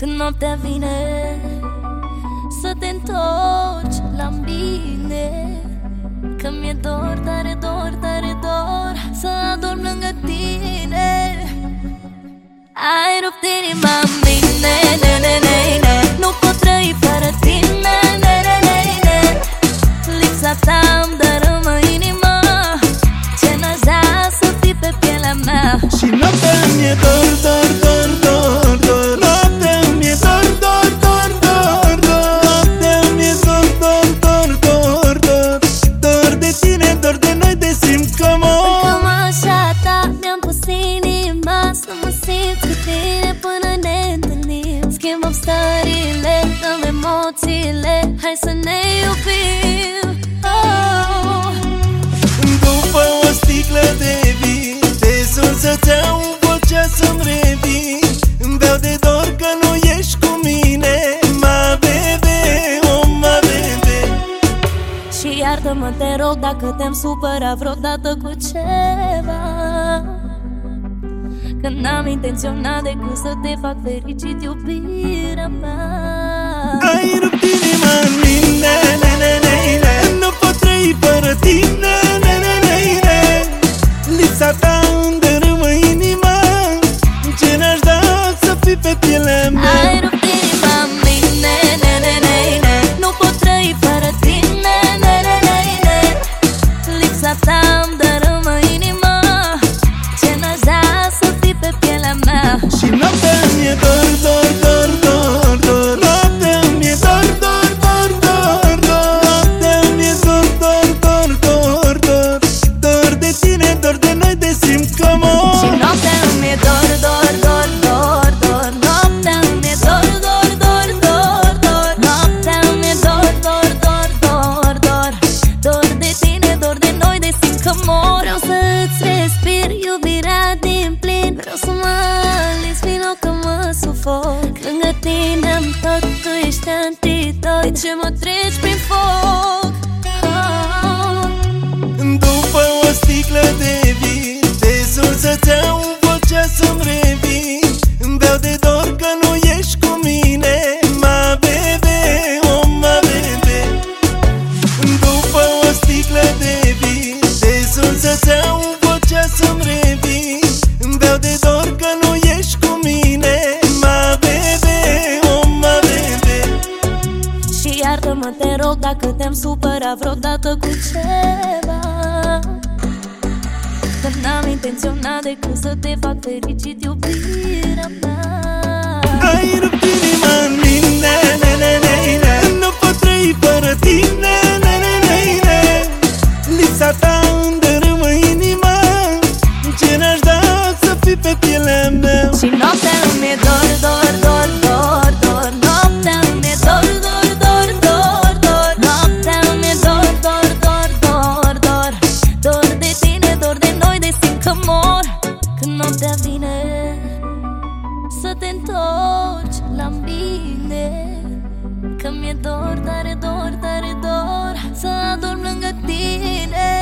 Când noaptea vine să te întorci la mine, că mi-e dor, tare dor, tare dor să adorm lângă tine. Ai rupt inima în mine, ne, ne, ne, ne. Nu pot trăi fără tine, ne, ne, ne, ne. Lipsa ta îmi dărâmă inima, ce n-aș da să fii pe pielea mea. Și noaptea mi-e dor, dor, dor, dor, dor. Noaptea mi-e dor, dor, dor, dor, dor. Noaptea mi-e dor, dor, dor, dor, dor. Dor de tine, dor de noi, de simt că mor. Cam așa ta mi-am pus inima, să mă simt cu tine până ne întâlnim. Schimbăm stările, dăm emoțiile, hai să ne iubim. Oh. După o sticlă de vin te sun să-ți iau vocea să-mi revin. Îmi beau de dor că nu ești cu mine, ma bebe, oh ma bebe. Și iartă-mă, te rog, dacă te-am supărat vreodată cu ceva, că n-am intenționat decât să te fac fericit, iubirea mea. Ai rupt inima în mine, ne, ne, ne, ne. Nu pot trăi fără tine, ne, ne, ne, ne. Lipsa ta îmi dărâmă inima, ce n-aș da să fii pe pielea mea. Ai rupt inima în mine, ne, ne, ne, ne. Nu pot trăi fără tine, ne, ne, ne, ne. Lipsa ta îmi dărâmă inima, ce n-aș da să fii pe pielea mea. Și noaptea mi-e dor, dor, dor, dor, dor. Noaptea mi-e dor, dor, dor, dor, dor. Noaptea mi-e dor, dor, dor, dor, dor. Dor de tine, dor de noi, de simt că mor. Și noaptea mi-e dor, dor, dor, dor, dor. Noaptea mi-e dor, dor, dor, dor, dor. Noaptea mi-e dor, dor, dor, dor, dor. Dor de tine, dor de noi, de simt că mor. Vreau să-ți respir iubirea din plin, vreau să mă alinți vino că mă sufoc. Lângă tine-am tot, tu ești antidot, de ce mă treci prin foc? Oh. După o sticlă de vin te sun să-ți iau vocea să-mi revin. Îmi beau de dor că nu ești cu mine, ma bebe, oh ma bebe. După o sticlă de vin te sun să-ți iau vocea să-mi revin. Îmi beau de dor că nu ești cu mine, ma bebe, oh ma bebe. Și iartă-mă, te rog, dacă te-am supărat vreodată cu ceva, că n-am intenționat decât să te fac fericit, iubirea mea. Ai rupt inima în mine, ne, ne, ne, ne. Nu pot trăi fără tine, ne, ne, ne, ne. Lipsa ta îmi dărâmă inima, ce n-aș da să fii pe pielea mea. Și noaptea mi-e dor, dor, dor, dor, dor. Noaptea mi-e dor, dor, dor, dor, dor. Noaptea mi-e dor, dor, dor, dor, dor. Dor de tine, dor de noi, de simt că mor. Când noaptea vine să te întorci la mine, că mi-e dor, tare dor, tare dor să adorm lângă tine.